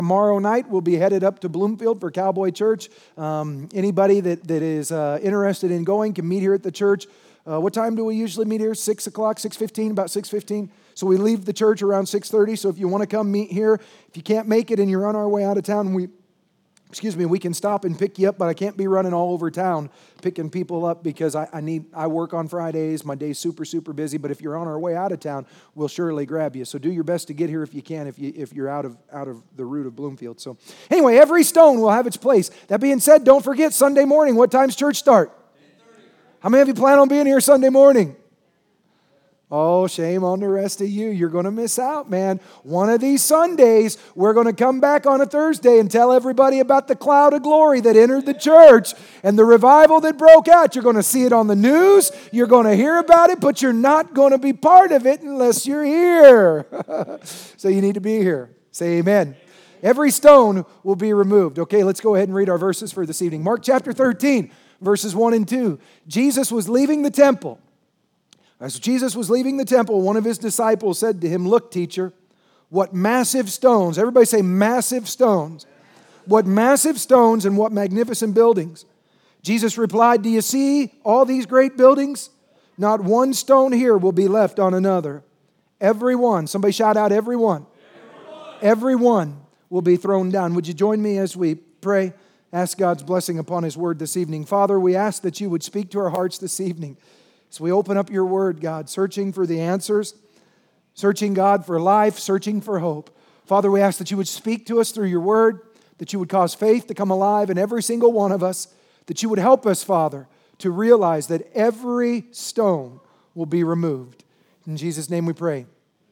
Tomorrow night, we'll be headed up to Bloomfield for Cowboy Church. Anybody that is interested in going can meet here at the church. What time do we usually meet here? 6 o'clock, 6:15, about 6:15. So we leave the church around 6:30. So if you want to come meet here, if you can't make it and you're on our way out of town, we can stop and pick you up, but I can't be running all over town picking people up because I work on Fridays. My day's super, super busy, but if you're on our way out of town, we'll surely grab you. So do your best to get here if you can, if you're out of the route of Bloomfield. So anyway, every stone will have its place. That being said, don't forget Sunday morning. What time's church start? 8:30. How many of you plan on being here Sunday morning? Oh, shame on the rest of you. You're going to miss out, man. One of these Sundays, we're going to come back on a Thursday and tell everybody about the cloud of glory that entered the church and the revival that broke out. You're going to see it on the news. You're going to hear about it, but you're not going to be part of it unless you're here. So you need to be here. Say amen. Every stone will be removed. Okay, let's go ahead and read our verses for this evening. Mark chapter 13, verses 1 and 2. Jesus was leaving the temple. As Jesus was leaving the temple, one of his disciples said to him, "Look, teacher, what massive stones." Everybody say massive stones. What massive stones and what magnificent buildings. Jesus replied, "Do you see all these great buildings? Not one stone here will be left on another. Every one," somebody shout out, every one. Every one will be thrown down. Would you join me as we pray? Ask God's blessing upon His word this evening. Father, we ask that you would speak to our hearts this evening. So we open up your word, God, searching for the answers, searching, God, for life, searching for hope. Father, we ask that you would speak to us through your word, that you would cause faith to come alive in every single one of us, that you would help us, Father, to realize that every stone will be removed. In Jesus' name we pray.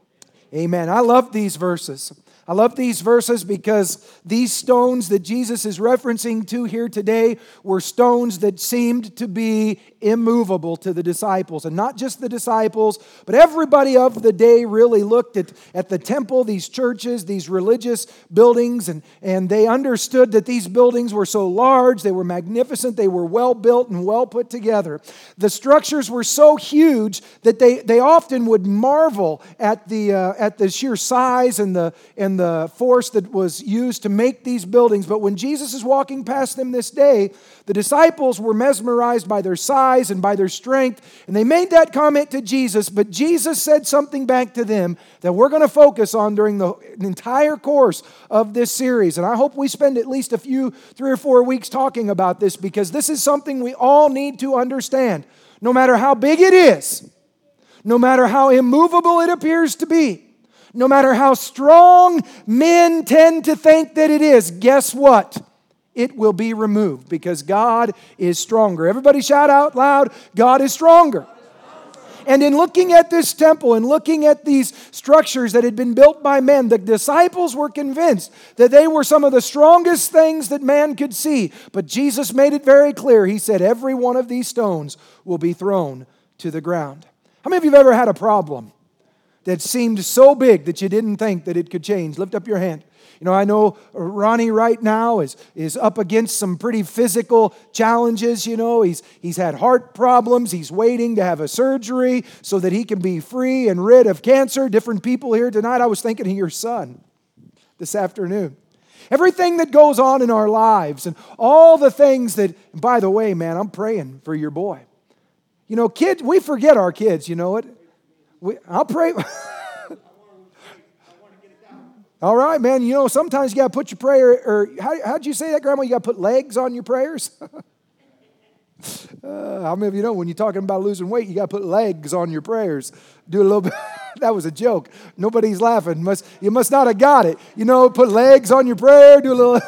Amen. I love these verses. I love these verses because these stones that Jesus is referencing to here today were stones that seemed to be immovable to the disciples. And not just the disciples, but everybody of the day really looked at the temple, these churches, these religious buildings, and they understood that these buildings were so large, they were magnificent, they were well built and well put together. The structures were so huge that they often would marvel at the sheer size and the force that was used to make these buildings. But when Jesus is walking past them this day, the disciples were mesmerized by their size and by their strength, and they made that comment to Jesus, but Jesus said something back to them that we're going to focus on during the entire course of this series. And I hope we spend at least 3 or 4 weeks talking about this, because this is something we all need to understand. No matter how big it is, no matter how immovable it appears to be, no matter how strong men tend to think that it is, guess what? It will be removed because God is stronger. Everybody shout out loud, God is stronger. And in looking at this temple and looking at these structures that had been built by men, the disciples were convinced that they were some of the strongest things that man could see. But Jesus made it very clear. He said, every one of these stones will be thrown to the ground. How many of you have ever had a problem that seemed so big that you didn't think that it could change? Lift up your hand. You know, I know Ronnie right now is up against some pretty physical challenges. You know, he's had heart problems. He's waiting to have a surgery so that he can be free and rid of cancer. Different people here tonight. I was thinking of your son this afternoon. Everything that goes on in our lives and all the things that, by the way, man, I'm praying for your boy. You know, kids, we forget our kids, you know it. I'll pray. All right, man. You know, sometimes you got to put your prayer, or how'd you say that, Grandma? You got to put legs on your prayers? How many of you know when you're talking about losing weight, you got to put legs on your prayers? Do a little bit. That was a joke. Nobody's laughing. You must not have got it. You know, put legs on your prayer, do a little...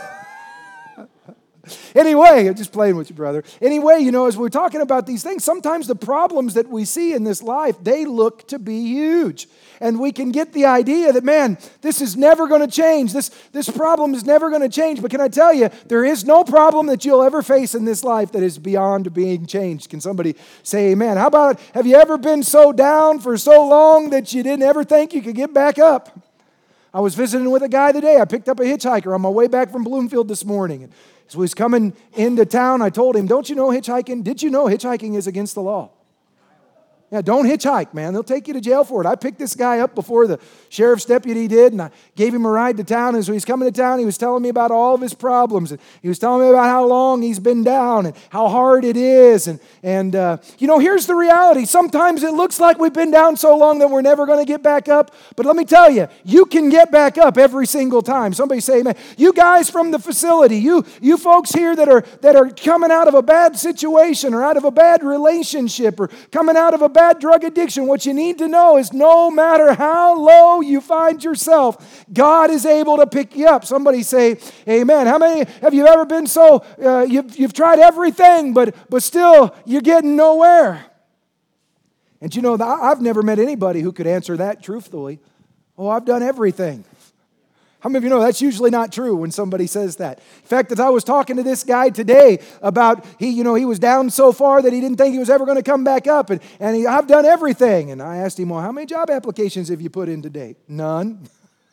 Anyway, I'm just playing with you, brother. Anyway, you know, as we're talking about these things, sometimes the problems that we see in this life, they look to be huge. And we can get the idea that, man, this is never going to change. This problem is never going to change. But can I tell you, there is no problem that you'll ever face in this life that is beyond being changed. Can somebody say amen? How about, have you ever been so down for so long that you didn't ever think you could get back up? I was visiting with a guy today. I picked up a hitchhiker on my way back from Bloomfield this morning. As we was coming into town, I told him, don't you know hitchhiking? Did you know hitchhiking is against the law? Yeah, don't hitchhike, man. They'll take you to jail for it. I picked this guy up before the sheriff's deputy did, and I gave him a ride to town. And so he's coming to town. He was telling me about all of his problems. And he was telling me about how long he's been down and how hard it is. And here's the reality. Sometimes it looks like we've been down so long that we're never going to get back up. But let me tell you, you can get back up every single time. Somebody say amen. You guys from the facility, you folks here that are coming out of a bad situation or out of a bad relationship or coming out of a bad drug addiction, what you need to know is no matter how low you find yourself, God is able to pick you up. Somebody say amen. How many have you ever been so, you've tried everything, but still you're getting nowhere? And you know, I've never met anybody who could answer that truthfully. Oh, I've done everything. How many of you know that's usually not true when somebody says that? In fact, as I was talking to this guy today about, he was down so far that he didn't think he was ever going to come back up. I've done everything. And I asked him, well, how many job applications have you put in today? None.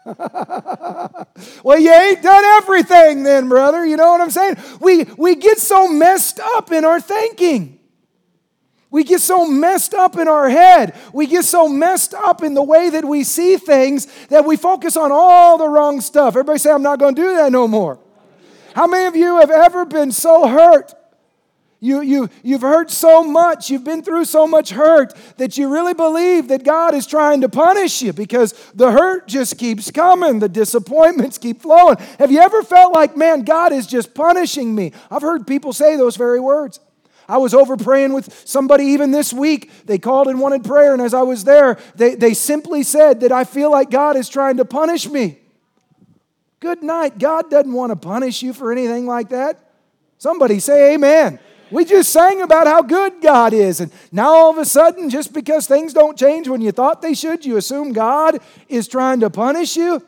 Well, you ain't done everything then, brother. You know what I'm saying? We get so messed up in our thinking. We get so messed up in our head. We get so messed up in the way that we see things that we focus on all the wrong stuff. Everybody say, I'm not going to do that no more. How many of you have ever been so hurt? You've hurt so much. You've been through so much hurt that you really believe that God is trying to punish you because the hurt just keeps coming. The disappointments keep flowing. Have you ever felt like, man, God is just punishing me? I've heard people say those very words. I was over praying with somebody even this week. They called and wanted prayer, and as I was there, they simply said that I feel like God is trying to punish me. Good night. God doesn't want to punish you for anything like that. Somebody say amen. We just sang about how good God is, and now all of a sudden, just because things don't change when you thought they should, you assume God is trying to punish you?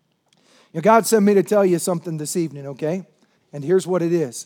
God sent me to tell you something this evening, okay? And here's what it is.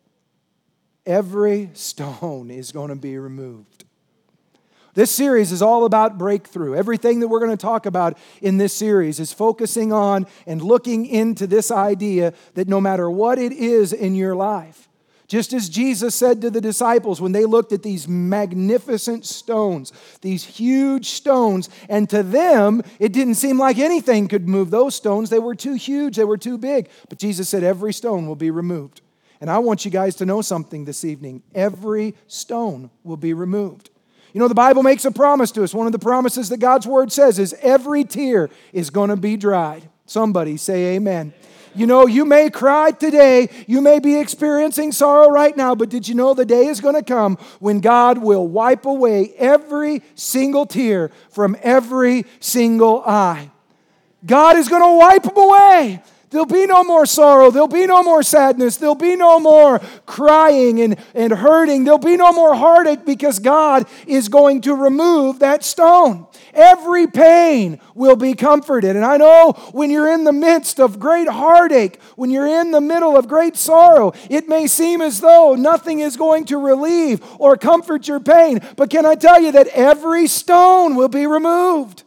Every stone is going to be removed. This series is all about breakthrough. Everything that we're going to talk about in this series is focusing on and looking into this idea that no matter what it is in your life, just as Jesus said to the disciples when they looked at these magnificent stones, these huge stones, and to them, it didn't seem like anything could move those stones. They were too huge, they were too big. But Jesus said every stone will be removed. And I want you guys to know something this evening. Every stone will be removed. You know, the Bible makes a promise to us. One of the promises that God's Word says is every tear is going to be dried. Somebody say amen. You know, you may cry today. You may be experiencing sorrow right now. But did you know the day is going to come when God will wipe away every single tear from every single eye? God is going to wipe them away. There'll be no more sorrow. There'll be no more sadness. There'll be no more crying and hurting. There'll be no more heartache because God is going to remove that stone. Every pain will be comforted. And I know when you're in the midst of great heartache, when you're in the middle of great sorrow, it may seem as though nothing is going to relieve or comfort your pain. But can I tell you that every stone will be removed?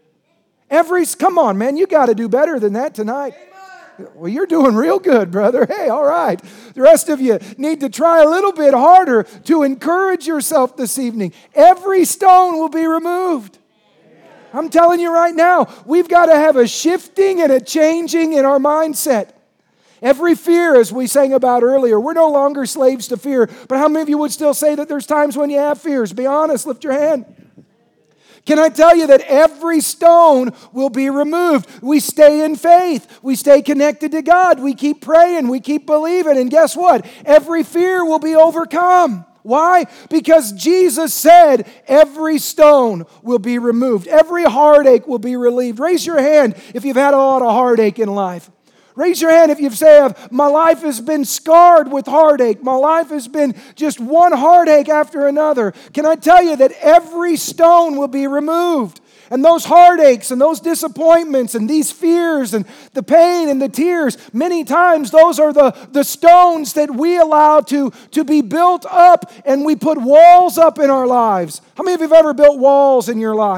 Come on, man, you got to do better than that tonight. Well, you're doing real good, brother. Hey, all right. The rest of you need to try a little bit harder to encourage yourself this evening. Every stone will be removed. I'm telling you right now, we've got to have a shifting and a changing in our mindset. Every fear, as we sang about earlier, we're no longer slaves to fear. But how many of you would still say that there's times when you have fears? Be honest, lift your hand. Can I tell you that every stone will be removed? We stay in faith. We stay connected to God. We keep praying. We keep believing. And guess what? Every fear will be overcome. Why? Because Jesus said every stone will be removed. Every heartache will be relieved. Raise your hand if you've had a lot of heartache in life. Raise your hand if you've said, my life has been scarred with heartache. My life has been just one heartache after another. Can I tell you that every stone will be removed? And those heartaches and those disappointments and these fears and the pain and the tears, many times those are the stones that we allow to be built up, and we put walls up in our lives. How many of you have ever built walls in your life?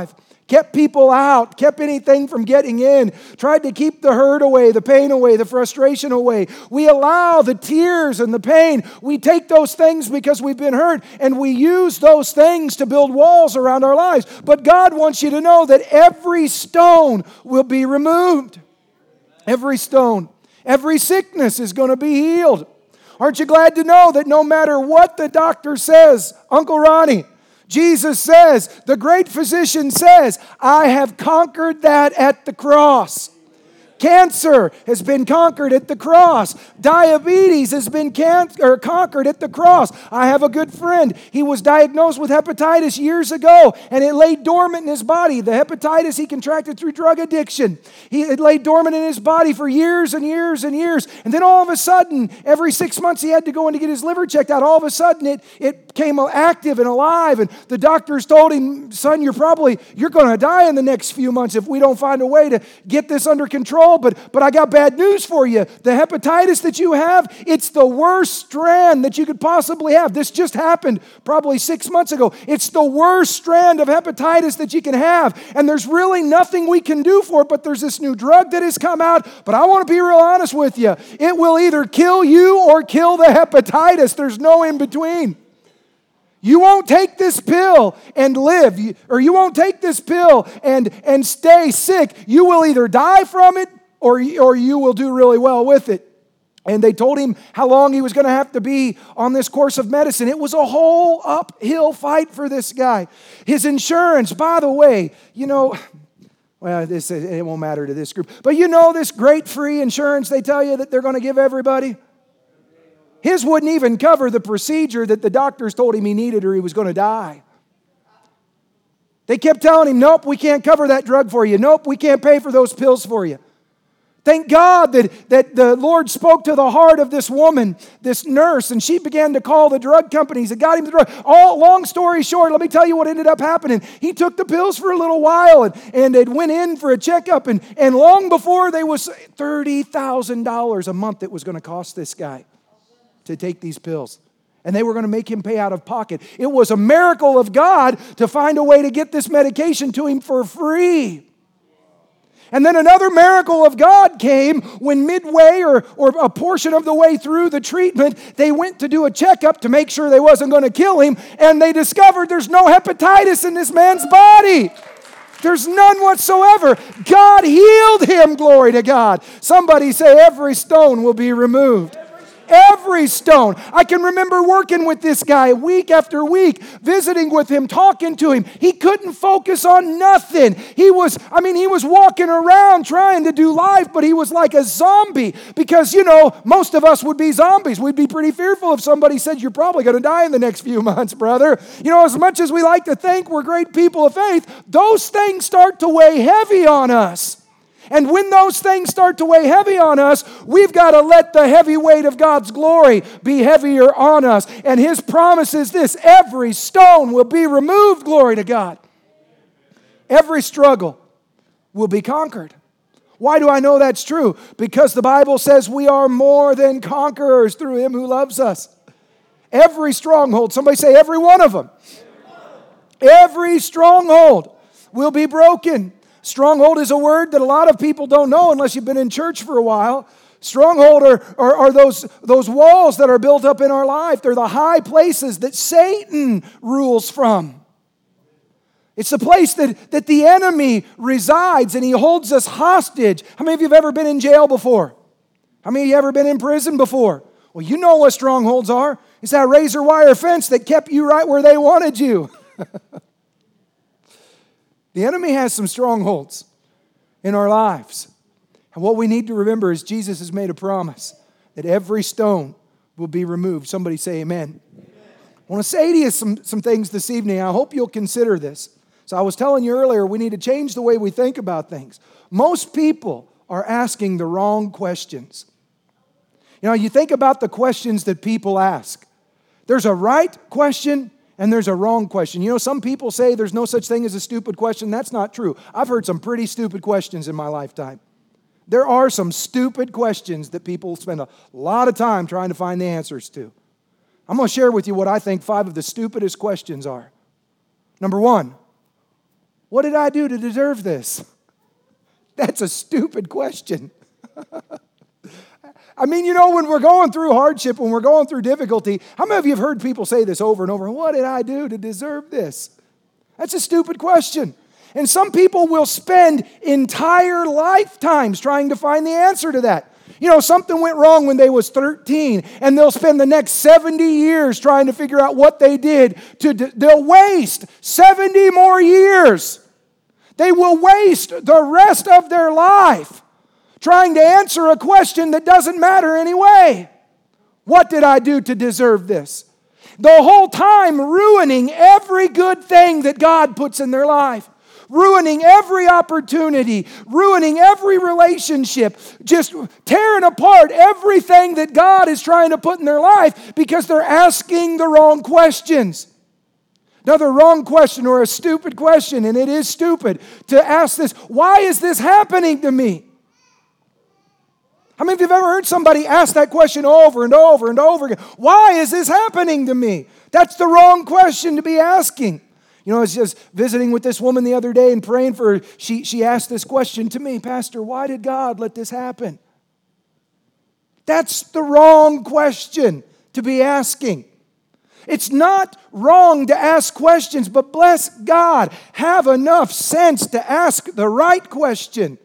kept people out, kept anything from getting in, tried to keep the hurt away, the pain away, the frustration away. We allow the tears and the pain. We take those things because we've been hurt, and we use those things to build walls around our lives. But God wants you to know that every stone will be removed. Every stone. Every sickness is going to be healed. Aren't you glad to know that no matter what the doctor says, Uncle Ronnie, Jesus says, the great physician says, I have conquered that at the cross. Cancer has been conquered at the cross. Diabetes has been conquered at the cross. I have a good friend. He was diagnosed with hepatitis years ago, and it lay dormant in his body. The hepatitis he contracted through drug addiction. It lay dormant in his body for years and years and years. And then all of a sudden, every 6 months he had to go in to get his liver checked out. All of a sudden, it came active and alive. And the doctors told him, son, you're going to die in the next few months if we don't find a way to get this under control. But I got bad news for you. The hepatitis that you have, it's the worst strand that you could possibly have. This just happened probably 6 months ago. It's the worst strand of hepatitis that you can have. And there's really nothing we can do for it, but there's this new drug that has come out. But I want to be real honest with you. It will either kill you or kill the hepatitis. There's no in between. You won't take this pill and live, or you won't take this pill and stay sick. You will either die from it or you will do really well with it. And they told him how long he was going to have to be on this course of medicine. It was a whole uphill fight for this guy. His insurance, by the way, well, it won't matter to this group. But this great free insurance they tell you that they're going to give everybody? His wouldn't even cover the procedure that the doctors told him he needed or he was going to die. They kept telling him, nope, we can't cover that drug for you. Nope, we can't pay for those pills for you. Thank God that the Lord spoke to the heart of this woman, this nurse, and she began to call the drug companies and got him the drug. Long story short, let me tell you what ended up happening. He took the pills for a little while and it went in for a checkup, and long before they was $30,000 a month it was going to cost this guy to take these pills. And they were going to make him pay out of pocket. It was a miracle of God to find a way to get this medication to him for free. And then another miracle of God came when midway or a portion of the way through the treatment, they went to do a checkup to make sure they wasn't going to kill him, and they discovered there's no hepatitis in this man's body. There's none whatsoever. God healed him, glory to God. Somebody say every stone will be removed. Every stone. I can remember working with this guy week after week, visiting with him, talking to him. He couldn't focus on nothing. He was walking around trying to do life, but he was like a zombie because, most of us would be zombies. We'd be pretty fearful if somebody said, you're probably going to die in the next few months, brother. As much as we like to think we're great people of faith, those things start to weigh heavy on us. And when those things start to weigh heavy on us, we've got to let the heavy weight of God's glory be heavier on us. And His promise is this: every stone will be removed, glory to God. Every struggle will be conquered. Why do I know that's true? Because the Bible says we are more than conquerors through Him who loves us. Every stronghold, somebody say every one of them. Every stronghold will be broken. Stronghold is a word that a lot of people don't know unless you've been in church for a while. Stronghold are those walls that are built up in our life. They're the high places that Satan rules from. It's the place that the enemy resides and he holds us hostage. How many of you have ever been in jail before? How many of you have ever been in prison before? Well, you know what strongholds are. It's that razor wire fence that kept you right where they wanted you. The enemy has some strongholds in our lives. And what we need to remember is Jesus has made a promise that every stone will be removed. Somebody say amen. Amen. I want to say to you some things this evening. I hope you'll consider this. So I was telling you earlier, we need to change the way we think about things. Most people are asking the wrong questions. You think about the questions that people ask. There's a right question and there's a wrong question. Some people say there's no such thing as a stupid question. That's not true. I've heard some pretty stupid questions in my lifetime. There are some stupid questions that people spend a lot of time trying to find the answers to. I'm going to share with you what I think 5 of the stupidest questions are. Number 1, What did I do to deserve this? That's a stupid question. I mean, when we're going through hardship, when we're going through difficulty, how many of you have heard people say this over and over? What did I do to deserve this? That's a stupid question. And some people will spend entire lifetimes trying to find the answer to that. Something went wrong when they was 13, and they'll spend the next 70 years trying to figure out what they did. They'll waste 70 more years. They will waste the rest of their life trying to answer a question that doesn't matter anyway. What did I do to deserve this? The whole time ruining every good thing that God puts in their life. Ruining every opportunity, ruining every relationship, just tearing apart everything that God is trying to put in their life because they're asking the wrong questions. Another wrong question or a stupid question, and it is stupid to ask this: why is this happening to me? How many of you have ever heard somebody ask that question over and over and over again? Why is this happening to me? That's the wrong question to be asking. I was just visiting with this woman the other day and praying for her. She asked this question to me: Pastor, why did God let this happen? That's the wrong question to be asking. It's not wrong to ask questions, but bless God, have enough sense to ask the right question.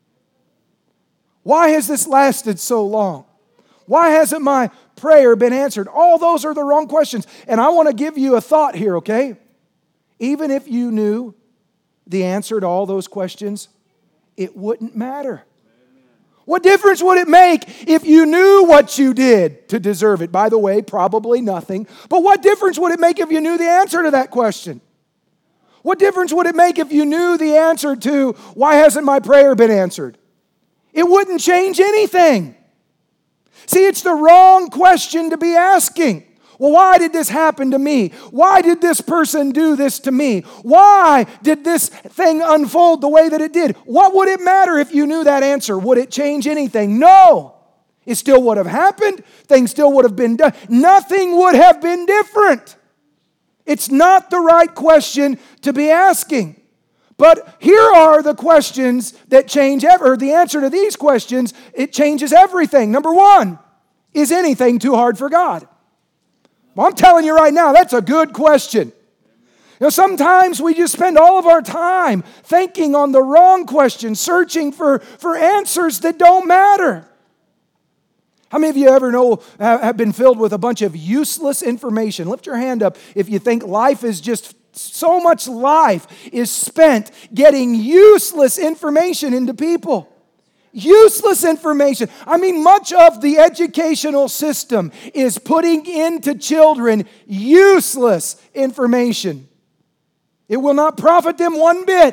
Why has this lasted so long? Why hasn't my prayer been answered? All those are the wrong questions. And I want to give you a thought here, okay? Even if you knew the answer to all those questions, it wouldn't matter. What difference would it make if you knew what you did to deserve it? By the way, probably nothing. But what difference would it make if you knew the answer to that question? What difference would it make if you knew the answer to why hasn't my prayer been answered? It wouldn't change anything. See, it's the wrong question to be asking. Well, why did this happen to me? Why did this person do this to me? Why did this thing unfold the way that it did? What would it matter if you knew that answer? Would it change anything? No. It still would have happened. Things still would have been done. Nothing would have been different. It's not the right question to be asking. But here are the questions that change the answer to these questions, it changes everything. Number one, is anything too hard for God? Well, I'm telling you right now, that's a good question. Sometimes we just spend all of our time thinking on the wrong question, searching for answers that don't matter. How many of you ever have been filled with a bunch of useless information? Lift your hand up if you think life is just so much life is spent getting useless information into people. Useless information. I mean, much of the educational system is putting into children useless information. It will not profit them one bit.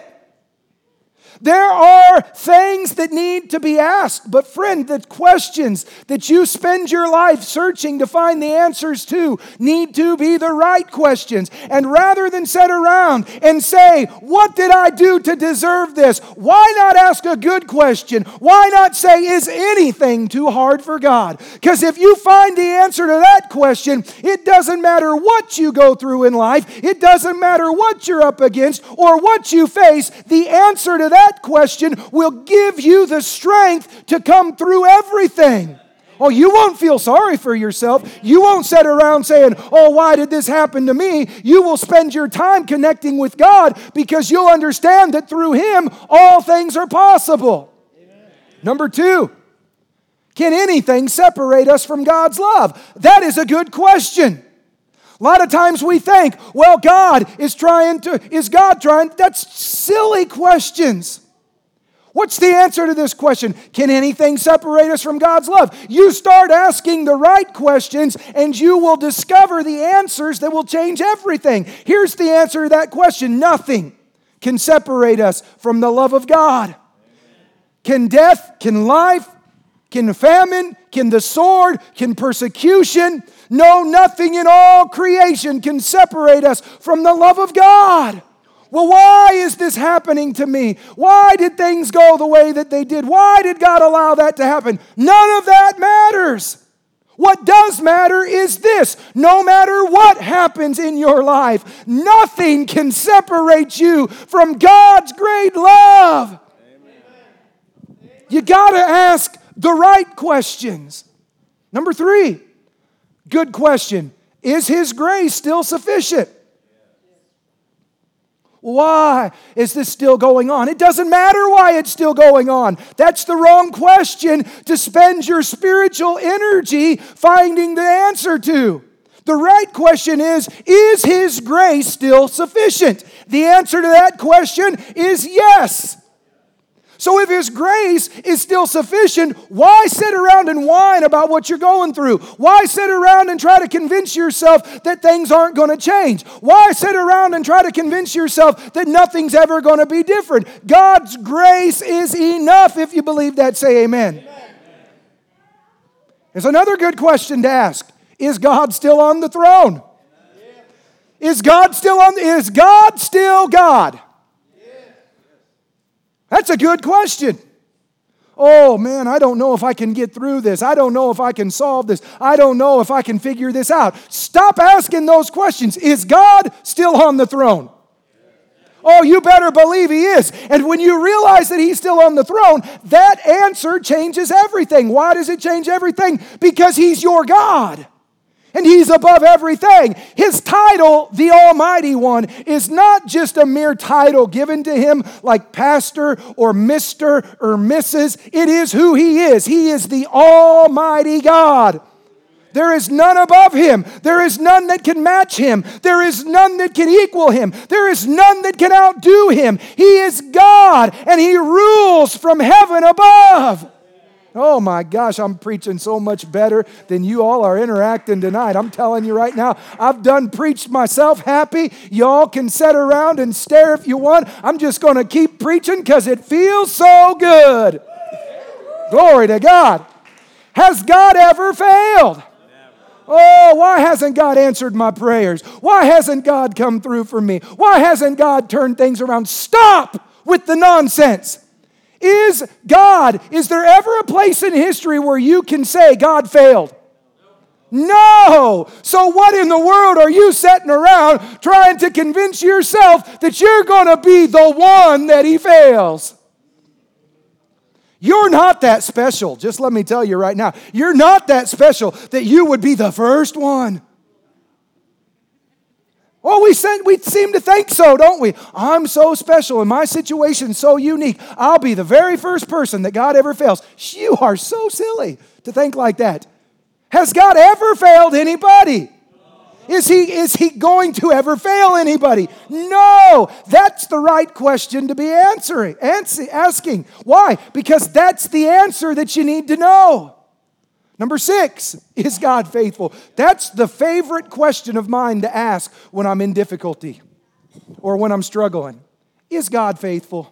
There are things that need to be asked, but friend, the questions that you spend your life searching to find the answers to need to be the right questions. And rather than sit around and say, what did I do to deserve this? Why not ask a good question? Why not say, is anything too hard for God? Because if you find the answer to that question, it doesn't matter what you go through in life. It doesn't matter what you're up against or what you face. The answer to that question will give you the strength to come through everything. Oh, you won't feel sorry for yourself. You won't sit around saying, oh, why did this happen to me? You will spend your time connecting with God because you'll understand that through Him, all things are possible. Amen. Number two, can anything separate us from God's love? That is a good question. A lot of times we think, well, is God trying? That's silly questions. What's the answer to this question? Can anything separate us from God's love? You start asking the right questions and you will discover the answers that will change everything. Here's the answer to that question. Nothing can separate us from the love of God. Can death, can life, can famine, can the sword, can persecution? No, nothing in all creation can separate us from the love of God. Well, why is this happening to me? Why did things go the way that they did? Why did God allow that to happen? None of that matters. What does matter is this: no matter what happens in your life, nothing can separate you from God's great love. Amen. You got to ask the right questions. Number 3, good question: is His grace still sufficient? Why is this still going on? It doesn't matter why it's still going on. That's the wrong question to spend your spiritual energy finding the answer to. The right question is His grace still sufficient? The answer to that question is yes. So if His grace is still sufficient, why sit around and whine about what you're going through? Why sit around and try to convince yourself that things aren't going to change? Why sit around and try to convince yourself that nothing's ever going to be different? God's grace is enough. If you believe that, say amen. Amen. There's another good question to ask. Is God still on the throne? Is God still God? That's a good question. Oh man, I don't know if I can get through this. I don't know if I can solve this. I don't know if I can figure this out. Stop asking those questions. Is God still on the throne? Oh, you better believe He is. And when you realize that He's still on the throne, that answer changes everything. Why does it change everything? Because He's your God. And He's above everything. His title, the Almighty One, is not just a mere title given to Him like pastor or Mr. or Mrs. It is who He is. He is the Almighty God. There is none above Him. There is none that can match Him. There is none that can equal Him. There is none that can outdo Him. He is God, and He rules from heaven above. Oh my gosh, I'm preaching so much better than you all are interacting tonight. I'm telling you right now, I've done preached myself happy. Y'all can sit around and stare if you want. I'm just going to keep preaching because it feels so good. Glory to God. Has God ever failed? Oh, why hasn't God answered my prayers? Why hasn't God come through for me? Why hasn't God turned things around? Stop with the nonsense. Is there ever a place in history where you can say God failed? No. So what in the world are you sitting around trying to convince yourself that you're going to be the one that He fails? You're not that special. Just let me tell you right now. You're not that special that you would be the first one. Oh, we seem to think so, don't we? I'm so special and my situation's so unique. I'll be the very first person that God ever fails. You are so silly to think like that. Has God ever failed anybody? Is he going to ever fail anybody? No. That's the right question to be asking. Why? Because that's the answer that you need to know. Number 6, is God faithful? That's the favorite question of mine to ask when I'm in difficulty or when I'm struggling. Is God faithful?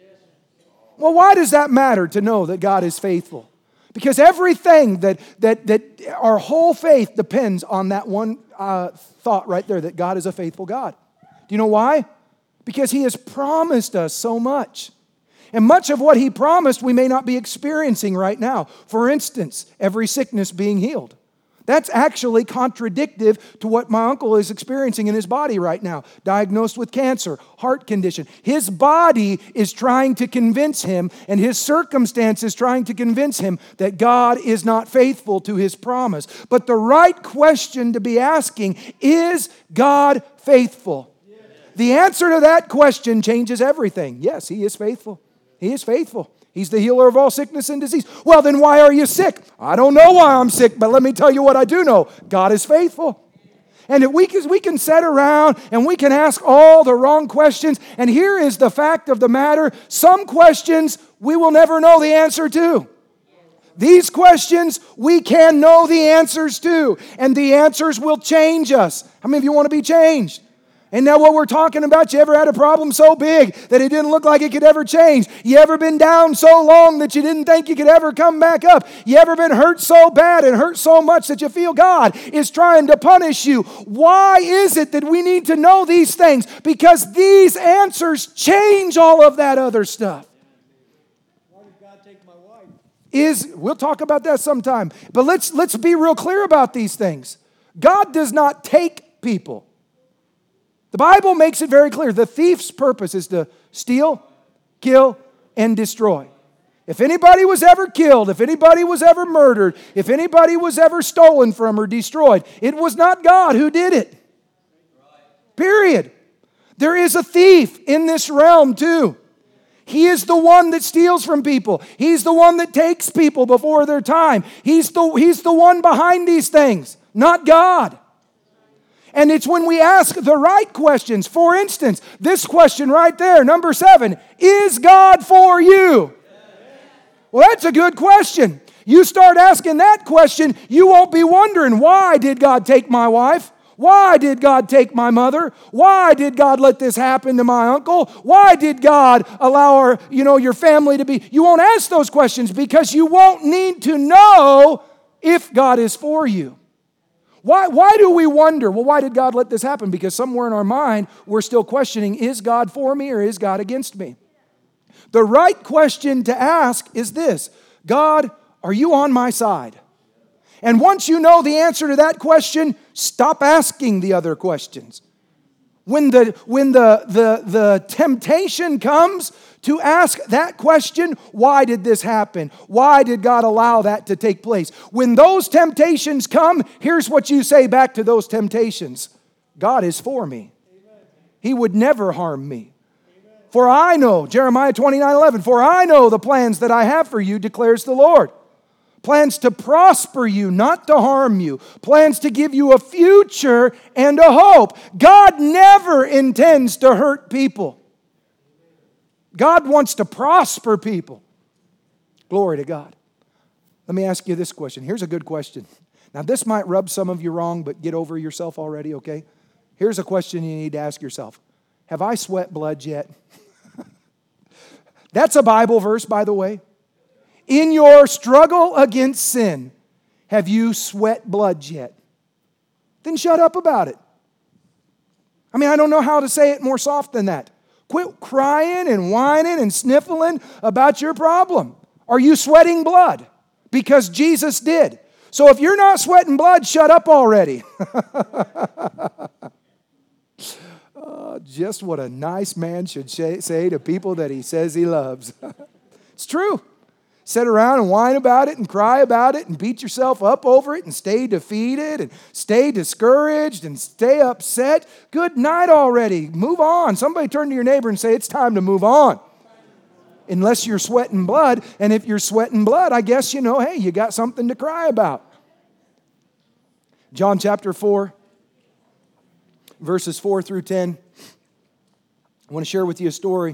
Well, why does that matter to know that God is faithful? Because everything that our whole faith depends on that one thought right there, that God is a faithful God. Do you know why? Because He has promised us so much. And much of what He promised we may not be experiencing right now. For instance, every sickness being healed. That's actually contradictive to what my uncle is experiencing in his body right now. Diagnosed with cancer, heart condition. His body is trying to convince him, and his circumstances trying to convince him that God is not faithful to His promise. But the right question to be asking, is God faithful? Yes. The answer to that question changes everything. Yes, He is faithful. He is faithful. He's the healer of all sickness and disease. Well, then why are you sick? I don't know why I'm sick, but let me tell you what I do know. God is faithful. And if we can sit around and we can ask all the wrong questions, and here is the fact of the matter. Some questions we will never know the answer to. These questions we can know the answers to, and the answers will change us. How many of you want to be changed? And now what we're talking about, you ever had a problem so big that it didn't look like it could ever change? You ever been down so long that you didn't think you could ever come back up? You ever been hurt so bad and hurt so much that you feel God is trying to punish you? Why is it that we need to know these things? Because these answers change all of that other stuff. Why did God take my wife? we'll talk about that sometime. But let's be real clear about these things. God does not take people. The Bible makes it very clear. The thief's purpose is to steal, kill, and destroy. If anybody was ever killed, if anybody was ever murdered, if anybody was ever stolen from or destroyed, it was not God who did it. Period. There is a thief in this realm too. He is the one that steals from people. He's the one that takes people before their time. He's the one behind these things, not God. And it's when we ask the right questions. For instance, this question right there, number 7, is God for you? Well, that's a good question. You start asking that question, you won't be wondering, why did God take my wife? Why did God take my mother? Why did God let this happen to my uncle? Why did God allow your family to be? You won't ask those questions because you won't need to know if God is for you. Why do we wonder, well, why did God let this happen? Because somewhere in our mind, we're still questioning, is God for me or is God against me? The right question to ask is this: God, are you on my side? And once you know the answer to that question, stop asking the other questions. When the temptation comes to ask that question, why did this happen? Why did God allow that to take place? When those temptations come, here's what you say back to those temptations: God is for me. He would never harm me. For I know, Jeremiah 29:11, for I know the plans that I have for you, declares the Lord. Plans to prosper you, not to harm you. Plans to give you a future and a hope. God never intends to hurt people. God wants to prosper people. Glory to God. Let me ask you this question. Here's a good question. Now, this might rub some of you wrong, but get over yourself already, okay? Here's a question you need to ask yourself. Have I sweat blood yet? That's a Bible verse, by the way. In your struggle against sin, have you sweat blood yet? Then shut up about it. I don't know how to say it more soft than that. Quit crying and whining and sniffling about your problem. Are you sweating blood? Because Jesus did. So if you're not sweating blood, shut up already. Just what a nice man should say to people that he says he loves. It's true. Sit around and whine about it and cry about it and beat yourself up over it and stay defeated and stay discouraged and stay upset. Good night already. Move on. Somebody turn to your neighbor and say, it's time to move on. Unless you're sweating blood. And if you're sweating blood, I guess hey, you got something to cry about. John chapter 4, verses 4 through 10. I want to share with you a story.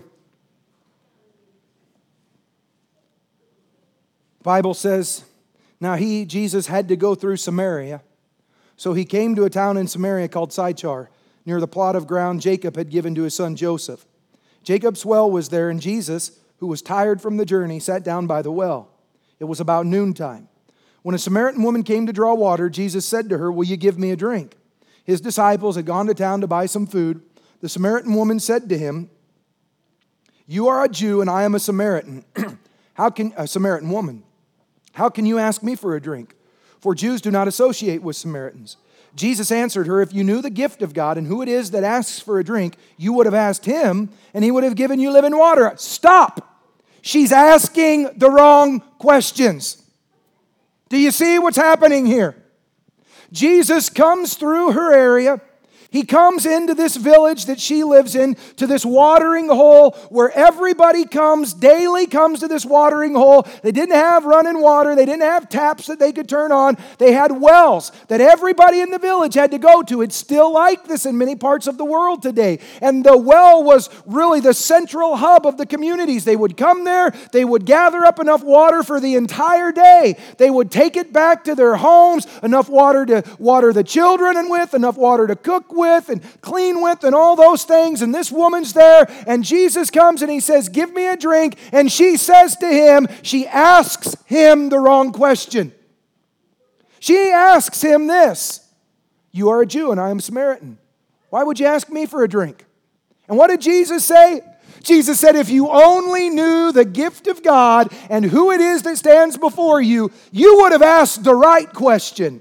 The Bible says, now Jesus, had to go through Samaria. So he came to a town in Samaria called Sychar, near the plot of ground Jacob had given to his son Joseph. Jacob's well was there, and Jesus, who was tired from the journey, sat down by the well. It was about noontime. When a Samaritan woman came to draw water, Jesus said to her, will you give me a drink? His disciples had gone to town to buy some food. The Samaritan woman said to him, you are a Jew and I am a Samaritan. A Samaritan woman. How can you ask me for a drink? For Jews do not associate with Samaritans. Jesus answered her, if you knew the gift of God and who it is that asks for a drink, you would have asked him and he would have given you living water. Stop! She's asking the wrong questions. Do you see what's happening here? Jesus comes through her area. He comes into this village that she lives in, to this watering hole where everybody daily comes to this watering hole. They didn't have running water. They didn't have taps that they could turn on. They had wells that everybody in the village had to go to. It's still like this in many parts of the world today. And the well was really the central hub of the communities. They would come there. They would gather up enough water for the entire day. They would take it back to their homes, enough water to water the children with, enough water to cook with, and clean with and all those things. And this woman's there and Jesus comes and he says, give me a drink. And she says to him, she asks him the wrong question. She asks him this: you are a Jew and I am a Samaritan. Why would you ask me for a drink? And what did Jesus say? Jesus said, if you only knew the gift of God and who it is that stands before you, you would have asked the right question.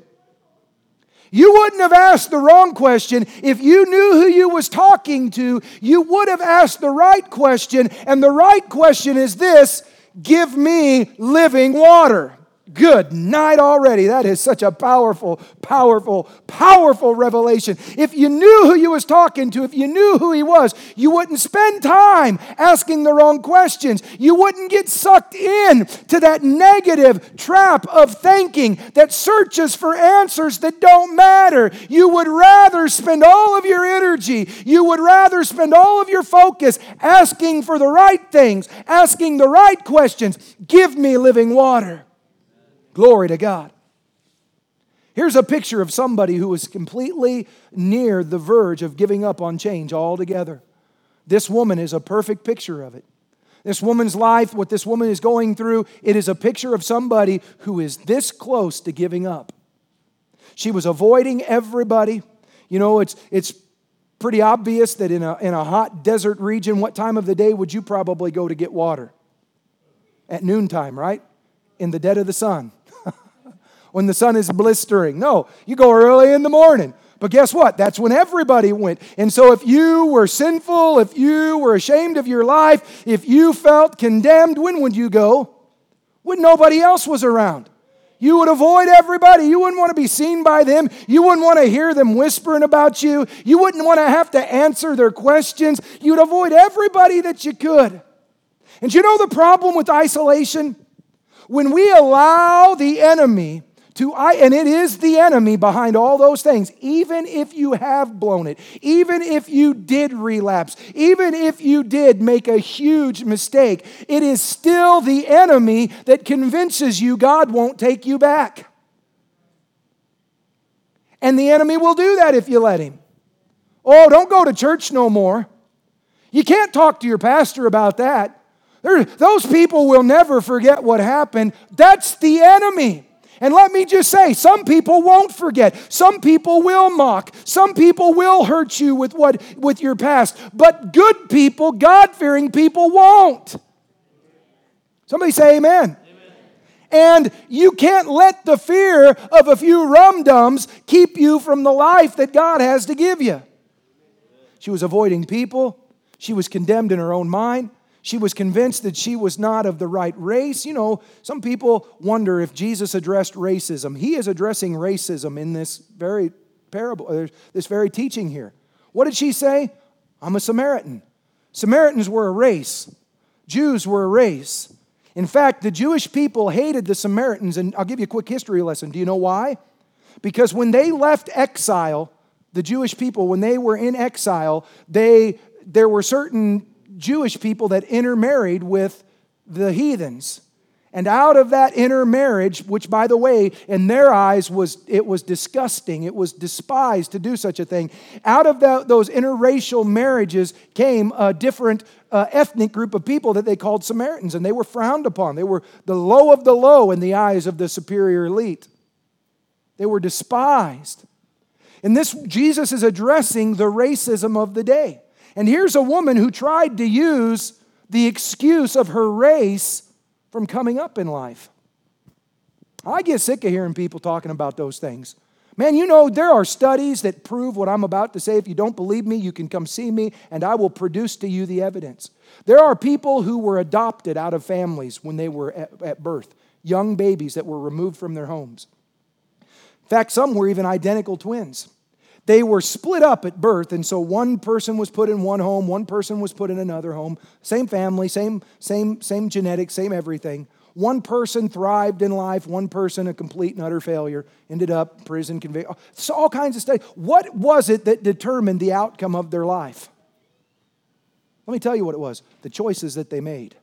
You wouldn't have asked the wrong question. If you knew who you was talking to, you would have asked the right question. And the right question is this: give me living water. Good night already. That is such a powerful, powerful, powerful revelation. If you knew who you was talking to, if you knew who He was, you wouldn't spend time asking the wrong questions. You wouldn't get sucked in to that negative trap of thinking that searches for answers that don't matter. You would rather spend all of your energy, you would rather spend all of your focus asking for the right things, asking the right questions. Give me living water. Glory to God. Here's a picture of somebody who was completely near the verge of giving up on change altogether. This woman is a perfect picture of it. This woman's life, what this woman is going through, it is a picture of somebody who is this close to giving up. She was avoiding everybody. You know, it's pretty obvious that in a hot desert region, what time of the day would you probably go to get water? At noontime, right? In the dead of the sun. When the sun is blistering. No, you go early in the morning. But guess what? That's when everybody went. And so if you were sinful, if you were ashamed of your life, if you felt condemned, when would you go? When nobody else was around. You would avoid everybody. You wouldn't want to be seen by them. You wouldn't want to hear them whispering about you. You wouldn't want to have to answer their questions. You'd avoid everybody that you could. And you know the problem with isolation? When we allow the enemy and it is the enemy behind all those things, even if you have blown it, even if you did relapse, even if you did make a huge mistake, it is still the enemy that convinces you God won't take you back. And the enemy will do that if you let him. Oh, don't go to church no more. You can't talk to your pastor about that. Those people will never forget what happened. That's the enemy. And let me just say, some people won't forget. Some people will mock. Some people will hurt you with your past. But good people, God-fearing people won't. Somebody say amen. And you can't let the fear of a few rum-dums keep you from the life that God has to give you. She was avoiding people. She was condemned in her own mind. She was convinced that she was not of the right race. You know, some people wonder if Jesus addressed racism. He is addressing racism in this very parable, this very teaching here. What did she say? I'm a Samaritan. Samaritans were a race. Jews were a race. In fact, the Jewish people hated the Samaritans, and I'll give you a quick history lesson. Do you know why? Because when they left exile, the Jewish people, when they were in exile, there were certain Jewish people that intermarried with the heathens. And out of that intermarriage, which by the way, in their eyes was disgusting, it was despised to do such a thing. Out of those interracial marriages came a different ethnic group of people that they called Samaritans, and they were frowned upon. They were the low of the low in the eyes of the superior elite. They were despised. And this, Jesus is addressing the racism of the day. And here's a woman who tried to use the excuse of her race from coming up in life. I get sick of hearing people talking about those things. Man, you know, there are studies that prove what I'm about to say. If you don't believe me, you can come see me, and I will produce to you the evidence. There are people who were adopted out of families when they were at birth, young babies that were removed from their homes. In fact, some were even identical twins. They were split up at birth, and so one person was put in one home, one person was put in another home. Same family, same genetics, same everything. One person thrived in life, one person a complete and utter failure, ended up prison, convicted. So all kinds of stuff. What was it that determined the outcome of their life? Let me tell you what it was. The choices that they made.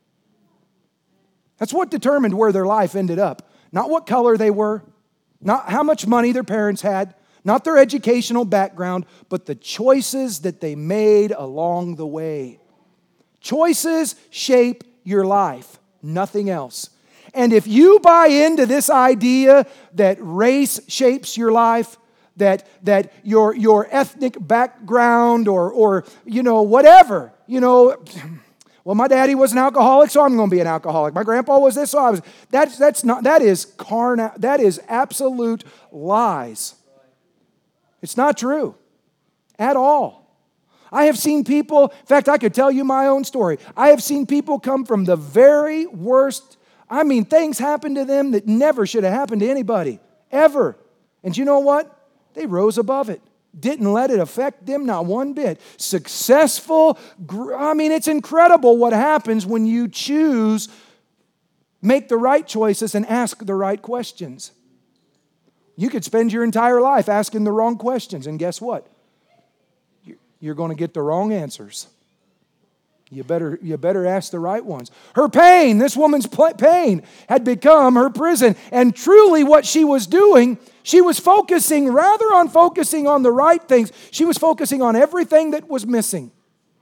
That's what determined where their life ended up. Not what color they were, not how much money their parents had, not their educational background, but the choices that they made along the way. Choices shape your life, nothing else. And if you buy into this idea that race shapes your life, that your ethnic background or you know, whatever, you know, Well, my daddy was an alcoholic, so I'm going to be an alcoholic. My grandpa was this, so I was. That is carnal. That is absolute lies. It's not true at all. I have seen people, in fact, I could tell you my own story. I have seen people come from the very worst. I mean, things happen to them that never should have happened to anybody, ever. And you know what? They rose above it. Didn't let it affect them, not one bit. Successful. I mean, it's incredible what happens when you choose, make the right choices, and ask the right questions. You could spend your entire life asking the wrong questions, and guess what? You're going to get the wrong answers. You better ask the right ones. Her pain, this woman's pain, had become her prison. And truly what she was doing, she was focusing, rather on focusing on the right things, she was focusing on everything that was missing.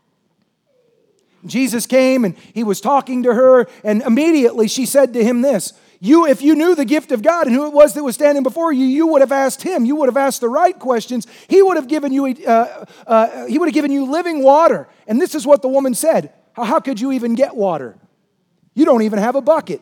Jesus came and He was talking to her, and immediately she said to Him this, if you knew the gift of God and who it was that was standing before you, you would have asked Him. You would have asked the right questions. He would have given you living water. And this is what the woman said. How could you even get water? You don't even have a bucket.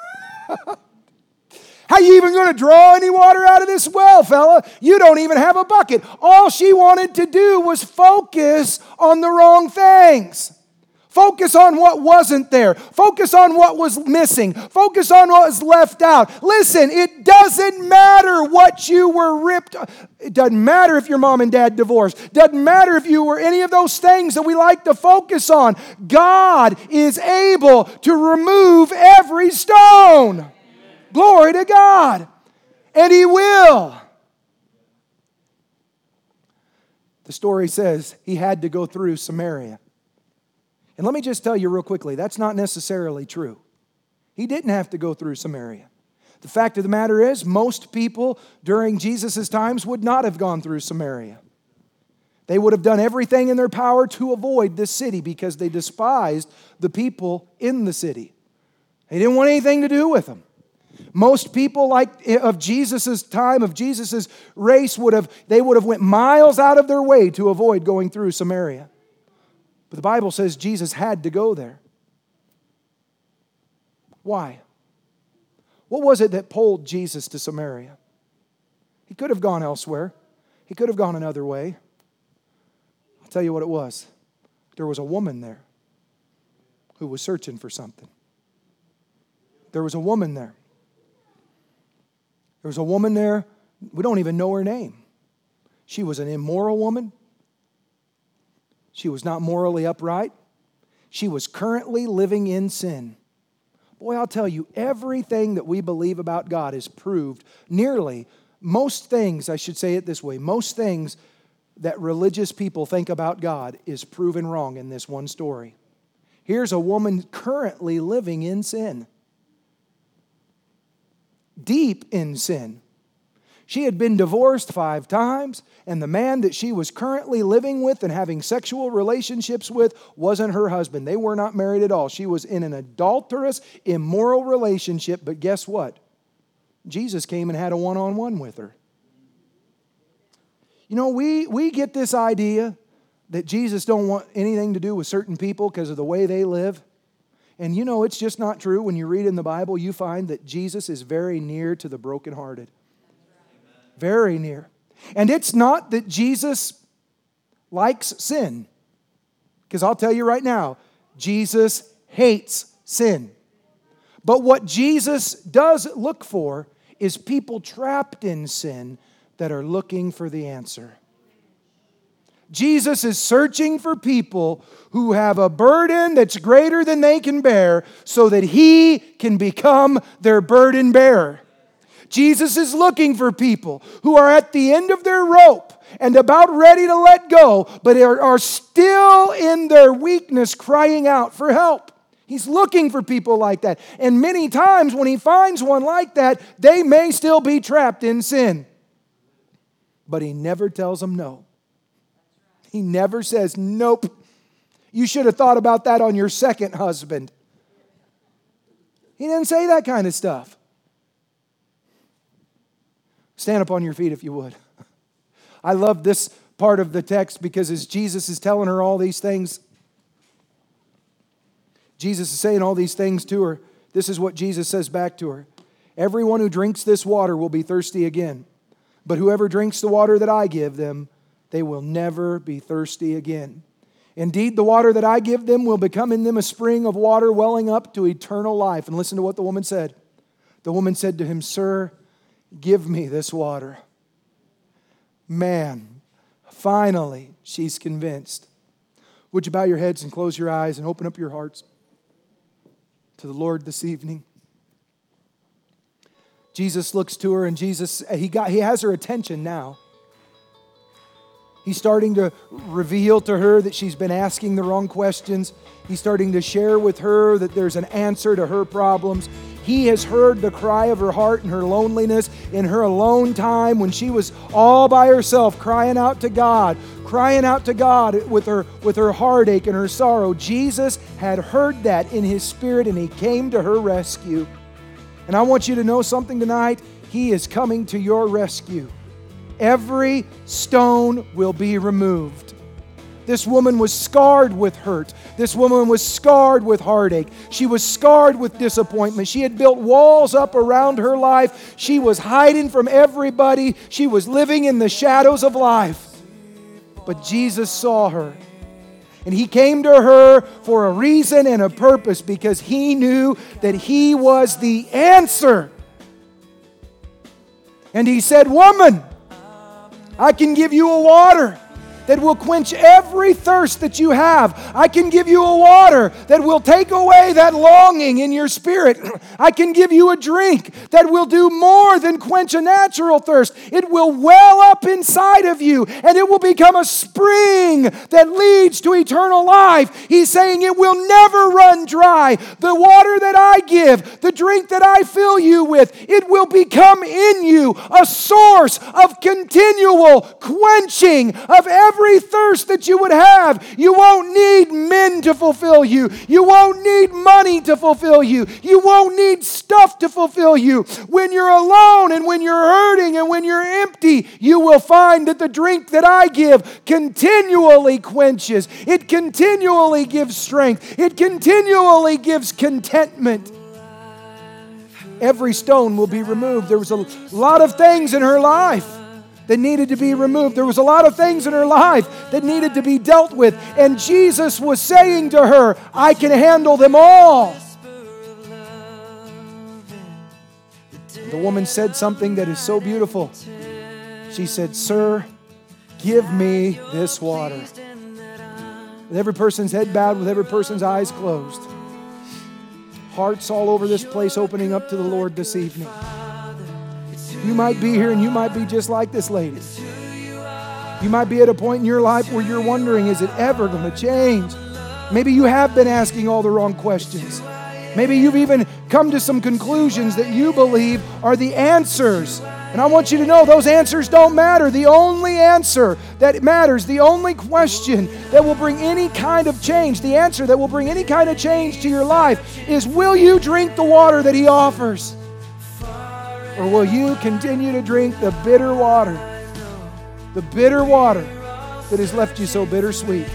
How you even going to draw any water out of this well, fella? You don't even have a bucket. All she wanted to do was focus on the wrong things. Focus on what wasn't there. Focus on what was missing. Focus on what was left out. Listen, it doesn't matter what you were ripped. It doesn't matter if your mom and dad divorced. It doesn't matter if you were any of those things that we like to focus on. God is able to remove every stone. Amen. Glory to God. And He will. The story says He had to go through Samaria. And let me just tell you real quickly, that's not necessarily true. He didn't have to go through Samaria. The fact of the matter is, most people during Jesus' times would not have gone through Samaria. They would have done everything in their power to avoid this city because they despised the people in the city. They didn't want anything to do with them. Most people of Jesus' time, of Jesus' race, would have went miles out of their way to avoid going through Samaria. But the Bible says Jesus had to go there. Why? What was it that pulled Jesus to Samaria? He could have gone elsewhere. He could have gone another way. I'll tell you what it was. There was a woman there who was searching for something. There was a woman there. There was a woman there, we don't even know her name. She was an immoral woman. She was not morally upright. She was currently living in sin. Boy, I'll tell you, everything that we believe about God is proved. Most things, I should say it this way, most things that religious people think about God is proven wrong in this one story. Here's a woman currently living in sin. Deep in sin. She had been divorced 5 times, and the man that she was currently living with and having sexual relationships with wasn't her husband. They were not married at all. She was in an adulterous, immoral relationship, but guess what? Jesus came and had a one-on-one with her. You know, we get this idea that Jesus don't want anything to do with certain people because of the way they live. And you know, it's just not true. When you read in the Bible, you find that Jesus is very near to the brokenhearted. Very near. And it's not that Jesus likes sin. Because I'll tell you right now, Jesus hates sin. But what Jesus does look for is people trapped in sin that are looking for the answer. Jesus is searching for people who have a burden that's greater than they can bear so that He can become their burden bearer. Jesus is looking for people who are at the end of their rope and about ready to let go, but are still in their weakness crying out for help. He's looking for people like that. And many times when He finds one like that, they may still be trapped in sin. But He never tells them no. He never says, nope, you should have thought about that on your second husband. He didn't say that kind of stuff. Stand up on your feet if you would. I love this part of the text because as Jesus is telling her all these things, Jesus is saying all these things to her. This is what Jesus says back to her. Everyone who drinks this water will be thirsty again. But whoever drinks the water that I give them, they will never be thirsty again. Indeed, the water that I give them will become in them a spring of water welling up to eternal life. And listen to what the woman said. The woman said to him, Sir, give me this water. Man, finally, she's convinced. Would you bow your heads and close your eyes and open up your hearts to the Lord this evening? Jesus looks to her and he has her attention now. He's starting to reveal to her that she's been asking the wrong questions. He's starting to share with her that there's an answer to her problems. He has heard the cry of her heart and her loneliness in her alone time when she was all by herself crying out to God with her heartache and her sorrow. Jesus had heard that in His Spirit and He came to her rescue. And I want you to know something tonight. He is coming to your rescue. Every stone will be removed. This woman was scarred with hurt. This woman was scarred with heartache. She was scarred with disappointment. She had built walls up around her life. She was hiding from everybody. She was living in the shadows of life. But Jesus saw her. And He came to her for a reason and a purpose because He knew that He was the answer. And He said, Woman, I can give you a water that will quench every thirst that you have. I can give you a water that will take away that longing in your spirit. I can give you a drink that will do more than quench a natural thirst. It will well up inside of you and it will become a spring that leads to eternal life. He's saying it will never run dry. The water that I give, the drink that I fill you with, it will become in you a source of continual quenching of every thirst that you would have. You won't need men to fulfill you. You won't need money to fulfill you. You won't need stuff to fulfill you. When you're alone and when you're hurting and when you're empty, you will find that the drink that I give continually quenches. It continually gives strength. It continually gives contentment. Every stone will be removed. There was a lot of things in her life that needed to be removed. There was a lot of things in her life that needed to be dealt with. And Jesus was saying to her, I can handle them all. The woman said something that is so beautiful. She said, Sir, give me this water. With every person's head bowed, with every person's eyes closed. Hearts all over this place opening up to the Lord this evening. You might be here and you might be just like this lady. You might be at a point in your life where you're wondering, is it ever going to change? Maybe you have been asking all the wrong questions. Maybe you've even come to some conclusions that you believe are the answers. And I want you to know those answers don't matter. The only answer that matters, the only question that will bring any kind of change, the answer that will bring any kind of change to your life is, will you drink the water that He offers? Or will you continue to drink the bitter water that has left you so bittersweet?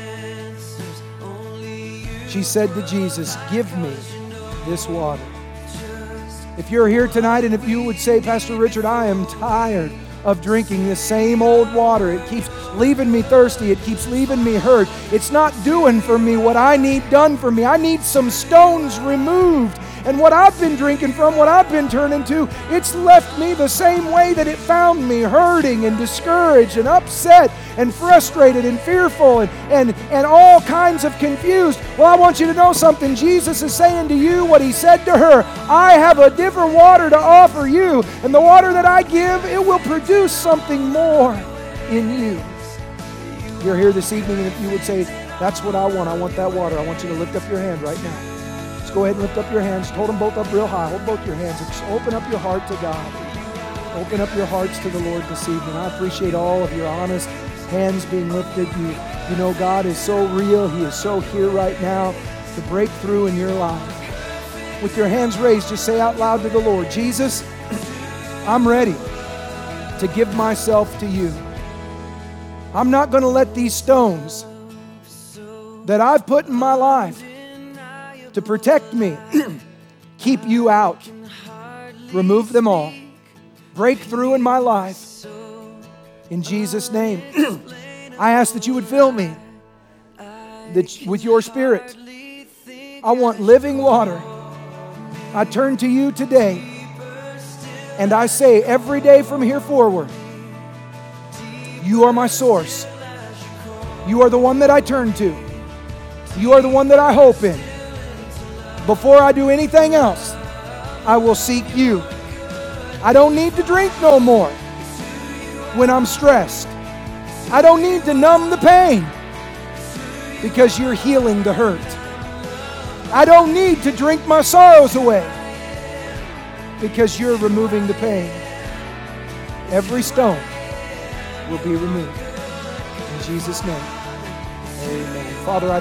She said to Jesus, give me this water. If you're here tonight and if you would say, Pastor Richard, I am tired of drinking this same old water. It keeps leaving me thirsty. It keeps leaving me hurt. It's not doing for me what I need done for me. I need some stones removed. And what I've been drinking from, what I've been turning to, it's left me the same way that it found me, hurting and discouraged and upset and frustrated and fearful and all kinds of confused. Well, I want you to know something. Jesus is saying to you what He said to her. I have a different water to offer you, and the water that I give, it will produce something more in you. You're here this evening, and if you would say, that's what I want that water, I want you to lift up your hand right now. Go ahead and lift up your hands. Hold them both up real high. Hold both your hands and just open up your heart to God. Open up your hearts to the Lord this evening. I appreciate all of your honest hands being lifted. You know God is so real. He is so here right now to break through in your life. With your hands raised, just say out loud to the Lord, Jesus, I'm ready to give myself to you. I'm not going to let these stones that I've put in my life to protect me, keep you out. Remove them all. Break through in my life. In Jesus' name, I ask that you would fill me with your Spirit. I want living water. I turn to you today, and I say every day from here forward, you are my source. You are the one that I turn to. You are the one that I hope in. Before I do anything else, I will seek you. I don't need to drink no more when I'm stressed. I don't need to numb the pain because you're healing the hurt. I don't need to drink my sorrows away because you're removing the pain. Every stone will be removed. In Jesus' name, amen. Father, I